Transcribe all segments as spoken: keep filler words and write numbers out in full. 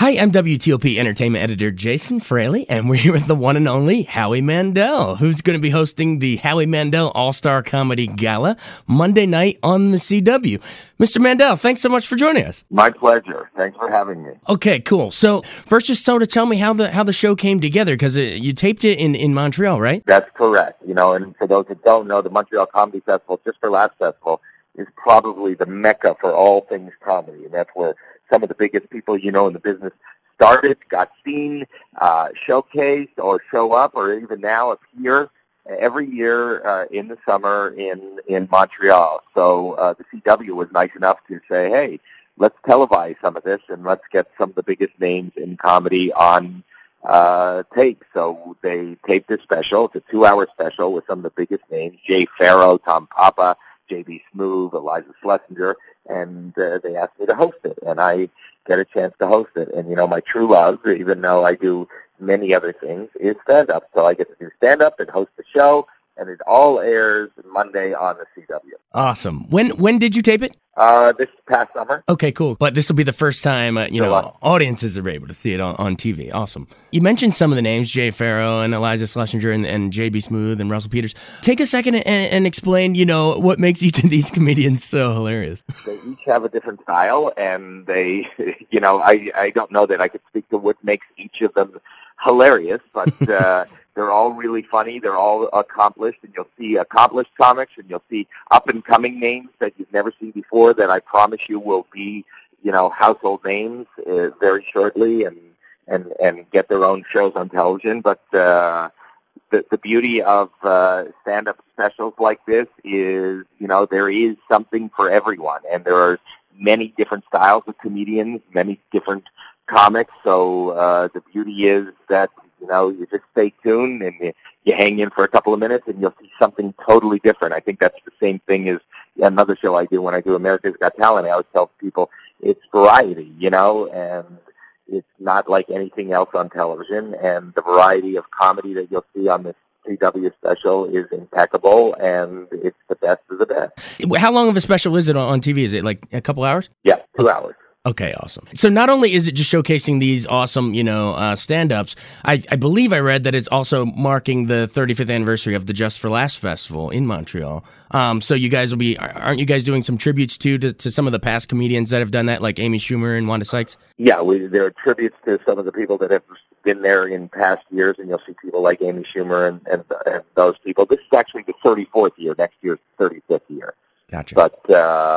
Hi, I'm W T O P Entertainment Editor Jason Fraley, and we're here with the one and only Howie Mandel, who's going to be hosting the Howie Mandel All-Star Comedy Gala Monday night on the C W. Mister Mandel, thanks so much for joining us. My pleasure. Thanks for having me. Okay, cool. So first, just sort of tell me how the how the show came together, because you taped it in, in Montreal, right? That's correct. You know, and for those that don't know, the Montreal Comedy Festival, just for last festival, is probably the mecca for all things comedy, and that's where some of the biggest people you know in the business started, got seen, uh, showcased, or show up, or even now appear every year uh, in the summer in, in Montreal. So uh, the C W was nice enough to say, hey, let's televise some of this, and let's get some of the biggest names in comedy on uh, tape. So they taped this special. It's a two-hour special with some of the biggest names, Jay Pharoah, Tom Papa, J B Smoove, Iliza Shlesinger, and uh, they asked me to host it, and I get a chance to host it. And, you know, my true love, even though I do many other things, is stand-up. So I get to do stand-up and host the show, and it all airs Monday on the C W. Awesome. When when did you tape it? Uh, this past summer. Okay, cool. But this will be the first time, uh, you know, July. audiences are able to see it on, on T V. Awesome. You mentioned some of the names, Jay Pharoah and Iliza Shlesinger and, and J B Smoove and Russell Peters. Take a second and, and explain, you know, what makes each of these comedians so hilarious. They each have a different style, and they, you know, I, I don't know that I could speak to what makes each of them hilarious, but uh, they're all really funny. They're all accomplished, and you'll see accomplished comics, and you'll see up-and-coming names that you've never seen before that I promise you will be, you know, household names uh, very shortly, and, and, and get their own shows on television. But uh, the, the beauty of uh, stand-up specials like this is, you know, there is something for everyone, and there are many different styles of comedians, many different comics. So uh, the beauty is that, you know, you just stay tuned and you, you hang in for a couple of minutes and you'll see something totally different. I think that's the same thing as another show I do when I do America's Got Talent. I always tell people it's variety, you know, and it's not like anything else on television. And the variety of comedy that you'll see on this C W special is impeccable, and it's the best of the best. How long of a special is it on, on T V? Is it like a couple hours? Yeah, two hours. Okay, awesome. So not only is it just showcasing these awesome, you know, uh, stand-ups, I, I believe I read that it's also marking the thirty-fifth anniversary of the Just for Laughs Festival in Montreal. Um, so you guys will be, aren't you guys doing some tributes too to, to some of the past comedians that have done that, like Amy Schumer and Wanda Sykes? Yeah, we, there are tributes to some of the people that have been there in past years, and you'll see people like Amy Schumer and, and, and those people. This is actually the thirty-fourth year. Next year's the thirty-fifth year. Gotcha. But,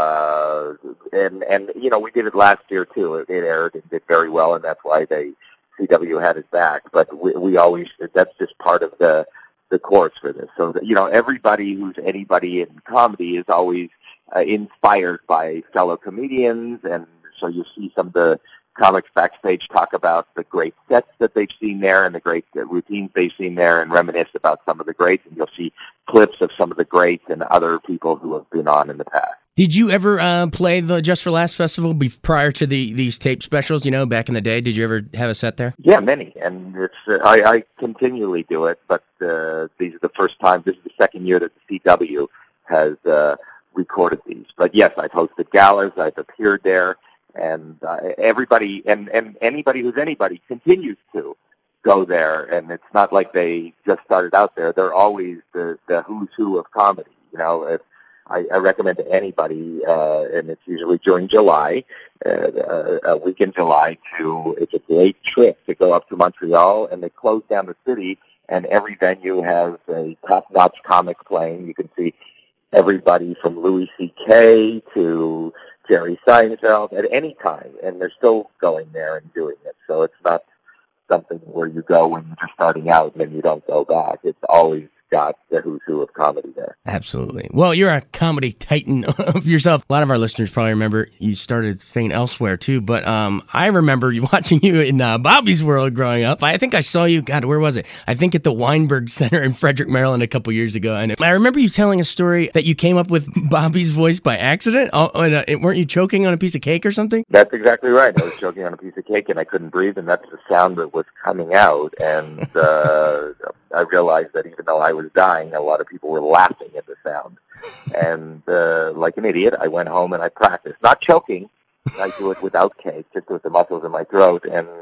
uh, and, and, you know, we did it last year too. It, it aired and did very well, and that's why they, C W had it back. But we, we always, that's just part of the, the course for this. So, that, you know, everybody who's anybody in comedy is always uh, inspired by fellow comedians, and so you see some of the comics backstage talk about the great sets that they've seen there and the great uh, routines they've seen there, and reminisce about some of the greats, and you'll see clips of some of the greats and other people who have been on in the past. Did you ever uh, play the Just for Laughs Festival be- prior to the these tape specials, you know, back in the day? Did you ever have a set there? Yeah, many, and it's uh, I, I continually do it, but uh, these are the first time, this is the second year that the C W has uh, recorded these. But yes, I've hosted galas, I've appeared there, and uh, everybody, and, and anybody who's anybody continues to go there, and it's not like they just started out there. They're always the, the who's who of comedy. You know, if I, I recommend to anybody, uh, and it's usually during July, uh, a week in July, to, it's a great trip to go up to Montreal, and they close down the city, and every venue has a top-notch comic playing. You can see everybody from Louis C K to Jerry Seinfeld at any time, and they're still going there and doing it. So it's not something where you go when you're just starting out and then you don't go back. It's always got the who's who of comedy there. Absolutely. Well, you're a comedy titan of yourself. A lot of our listeners probably remember you started Saint Elsewhere too, but um, I remember you watching you in uh, Bobby's World growing up. I think I saw you, God, where was it? I think at the Weinberg Center in Frederick, Maryland a couple years ago. And I remember you telling a story that you came up with Bobby's voice by accident. Oh, and, uh, weren't you choking on a piece of cake or something? That's exactly right. I was choking on a piece of cake and I couldn't breathe, and that's the sound that was coming out. And uh, I realized that even though I was dying, a lot of people were laughing at the sound. And uh, like an idiot, I went home and I practiced. Not choking. I do it without cake, just with the muscles in my throat. And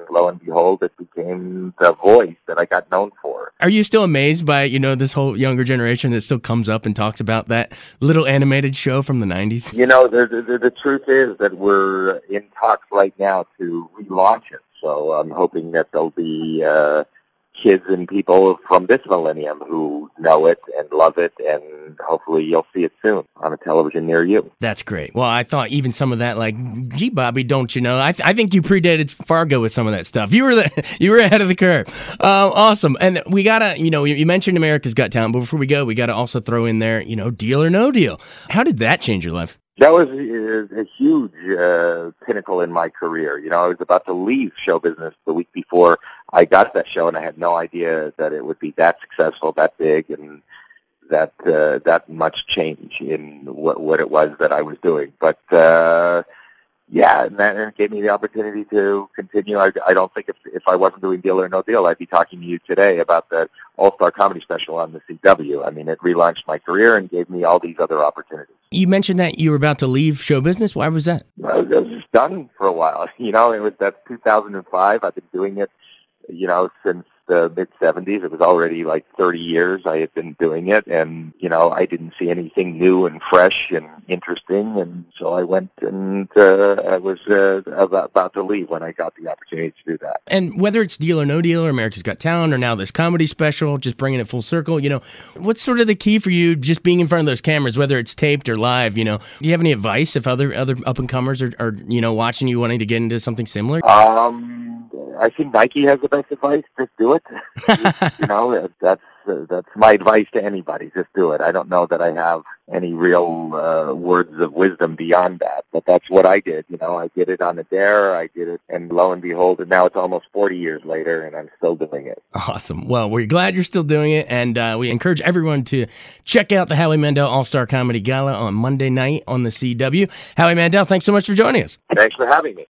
lo and behold, it became the voice that I got known for. Are you still amazed by, you know, this whole younger generation that still comes up and talks about that little animated show from the nineties? You know, the, the, the truth is that we're in talks right now to relaunch it. So I'm hoping that there'll be uh, kids and people from this millennium who know it and love it, and hopefully you'll see it soon on a television near you. That's great. Well, I thought even some of that, like, gee, Bobby, don't you know? I, th- I think you predated Fargo with some of that stuff. You were the, you were ahead of the curve. Uh, awesome. And we gotta, you know, you mentioned America's Got Talent, but before we go, we gotta also throw in there, you know, Deal or No Deal. How did that change your life? That was a, a huge uh, pinnacle in my career. You know, I was about to leave show business the week before I got that show, and I had no idea that it would be that successful, that big, and that uh, that much change in what what it was that I was doing. But uh, yeah, and that and it gave me the opportunity to continue. I, I don't think if if I wasn't doing Deal or No Deal, I'd be talking to you today about the All-Star Comedy Special on the C W. I mean, it relaunched my career and gave me all these other opportunities. You mentioned that you were about to leave show business. Why was that? I was, I was just done for a while. You know, it was that's two thousand five. I've been doing it, you know, since the mid seventies. It was already like thirty years I had been doing it, and you know, I didn't see anything new and fresh and interesting, and so I went and uh, I was uh, about, about to leave when I got the opportunity to do that. And whether it's Deal or No Deal or America's Got Talent or now this comedy special, just bringing it full circle, you know, what's sort of the key for you just being in front of those cameras, whether it's taped or live? You know, do you have any advice if other other up and comers are, are you know watching you wanting to get into something similar? Um. I think Nike has the best advice. Just do it. You know, that's uh, that's my advice to anybody. Just do it. I don't know that I have any real uh, words of wisdom beyond that, but that's what I did. You know, I did it on the dare. I did it, and lo and behold, and now it's almost forty years later, and I'm still doing it. Awesome. Well, we're glad you're still doing it, and uh, we encourage everyone to check out the Howie Mandel All-Star Comedy Gala on Monday night on the C W. Howie Mandel, thanks so much for joining us. Thanks for having me.